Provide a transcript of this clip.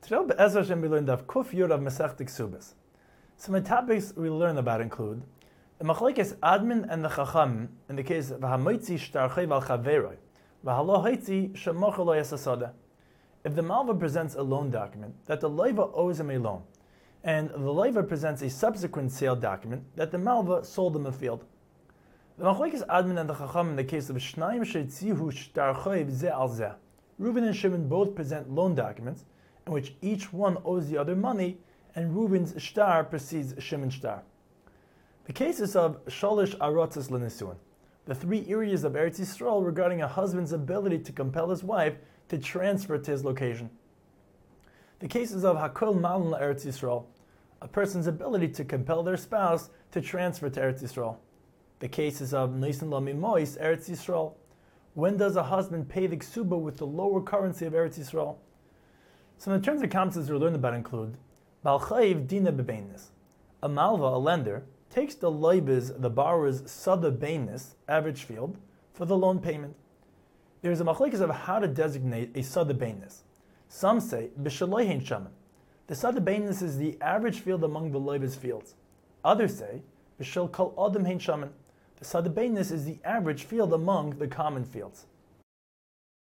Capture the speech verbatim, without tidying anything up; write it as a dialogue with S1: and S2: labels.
S1: Today, Be'ezras Hashem, we learned of Kuf Yud of Masechta Ksubas. Some of the topics we learn about include the machlekes admin and the chacham in the case of v'hamoitzi shtarchei val chaveroi v'halo hoitzi shemocher lo yasasada. If the malva presents a loan document that the leiva owes him a loan, and the leiva presents a subsequent sale document that the malva sold him a field, the machlekes admin and the chacham in the case of shnayim sheitzihu shtarchei zeh al zeh, Reuben and Shimon both present loan documents in which each one owes the other money, and Reuben's shtar precedes Shimon's shtar. The cases of Shalish Arotzes Lenisuin, the three areas of Eretz Yisrael regarding a husband's ability to compel his wife to transfer to his location. The cases of Hakol Malin Eretz Yisrael, a person's ability to compel their spouse to transfer to Eretz Yisrael. The cases of Nisan Lo Mimois Eretz Yisrael, when does a husband pay the ksuba with the lower currency of Eretz Yisrael? Some of the terms and concepts we learned about include Bal Chayiv Dina Bebeinis. A malva, a lender, takes the leibes, the borrower's sada beinis, average field, for the loan payment. There is a machlekes of how to designate a sada beinis. Some say b'shaloi hein shaman. The sada beinis is the average field among the leibes fields. Others say b'shal kol adam hein shaman. The sada beinis is the average field among the common fields.